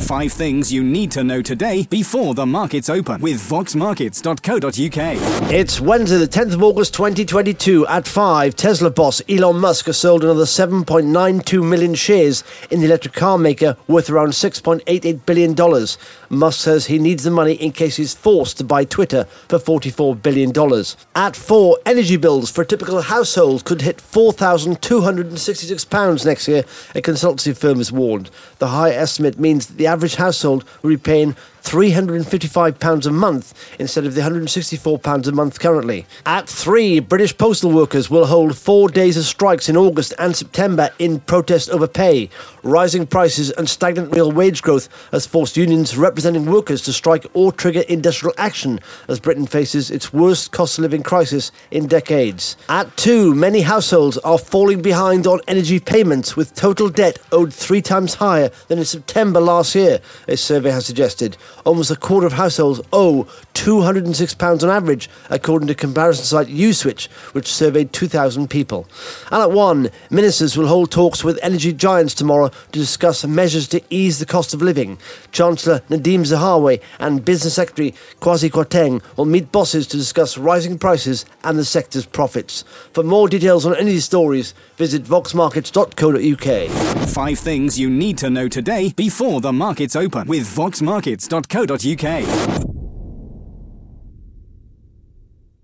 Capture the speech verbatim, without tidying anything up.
Five things you need to know today before the markets open with vox markets dot co dot uk. It's Wednesday, the tenth of August twenty twenty-two. At five, Tesla boss Elon Musk has sold another seven point nine two million shares in the electric car maker worth around six point eight eight billion dollars. Musk says he needs the money in case he's forced to buy Twitter for forty-four billion dollars. At four, energy bills for a typical household could hit four thousand two hundred sixty-six pounds next year, a consultancy firm has warned. The high estimate means that the average household will be paying three hundred fifty-five pounds a month instead of the one hundred sixty-four pounds a month currently. At three, British postal workers will hold four days of strikes in August and September in protest over pay. Rising prices and stagnant real wage growth has forced unions representing workers to strike or trigger industrial action as Britain faces its worst cost of living crisis in decades. At two, many households are falling behind on energy payments, with total debt owed three times higher than in September last year, a survey has suggested. Almost a quarter of households owe two hundred six pounds on average, according to comparison site Uswitch, which surveyed two thousand people. And at one, ministers will hold talks with energy giants tomorrow to discuss measures to ease the cost of living. Chancellor Nadhim Zahawi and Business Secretary Kwasi Kwarteng will meet bosses to discuss rising prices and the sector's profits. For more details on any of these stories, visit vox markets dot co dot uk. Five things you need to know today before the markets open with vox markets dot co dot uk.